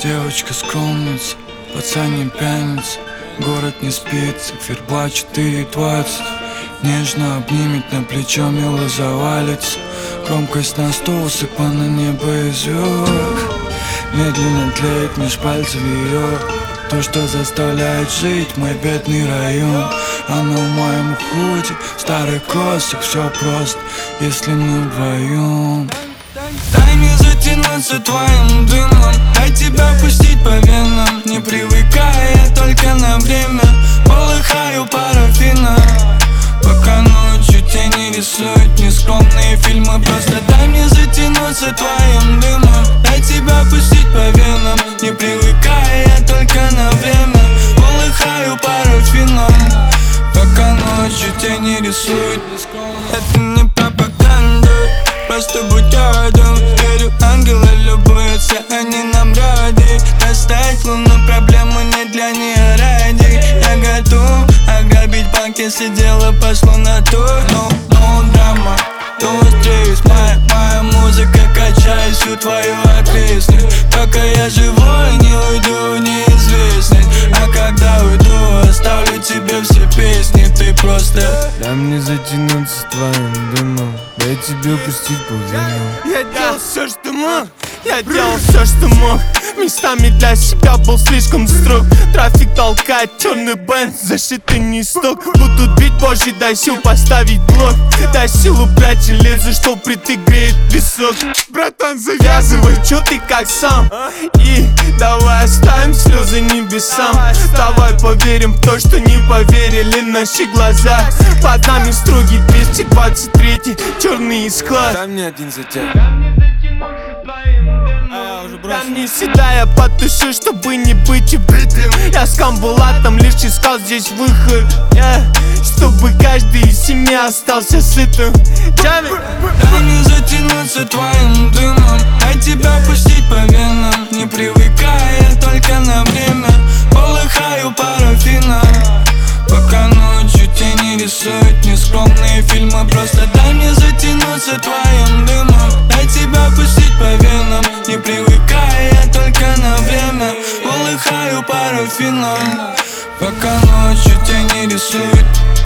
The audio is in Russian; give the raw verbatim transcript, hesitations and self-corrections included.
Девочка скромница, пацан пьяница. Город не спится, ферба четыре двадцать. Нежно обнимет, на плечо мило завалится. Громкость на сто, усыпана небо и звезд. Медленно тлеет меж пальцев ее то, что заставляет жить мой бедный район. Она в моем худе, старых кроссах. Все просто, если мы вдвоем. Дай мне затянуться твоим дымом, дай тебя пустить по венам. Не привыкая, я только на время полыхаю парафином. Пока ночью тени рисуют нескромные фильмы. Просто дай мне затянуться твоим дымом, дай тебя пустить по венам. Не привыкая, я только на время полыхаю парафином. Пока ночью тени рисуют нескромные. Это не пропаганда, просто будь рядом. Верю, ангелы любуются, они нам рады. Достать луну, проблемы не для нее ради. Я готов ограбить банк, если дело пошло на то. Но, но драма, но стресс. Моя, моя музыка качает всю твою ответственность. Пока я живой, не уйду в неизвестность. А когда уйду, оставлю тебе все песни. Ты просто дай мне затянуться твоим дымом, дай тебе пустить по венам. Я делал все, что мог, я делал все, что мог. Местами для себя был слишком строг. Трафик толкает черный бенз, зашитый не сток. Будут бить позже, дай сил поставить блок. Дай силу брать железо, что впритык греет песок. Братан, завязывай, чё ты как сам? И давай оставим слезы небесам. Давай поверим в то, что не поверили наши глаза. Под нами строгий двести двадцать третий черный склад. Дай мне один затяг. Да не седая, потушу, чтобы не быть убитым. Я с камбулатом лишь искал здесь выход, yeah. Чтобы каждый из семьи остался сытым. дай мне затянуться твоим дымом, дай тебя пустить по венам. Не привыкая, я только на время полыхаю парафином. Пока ночью тени рисуют нескромные фильмы. Просто дай мне затянуться твоим дымом, дай тебя пустить по венам. Не привыкая, я только на время полыхаю парафином. Пока ночью тени рисуют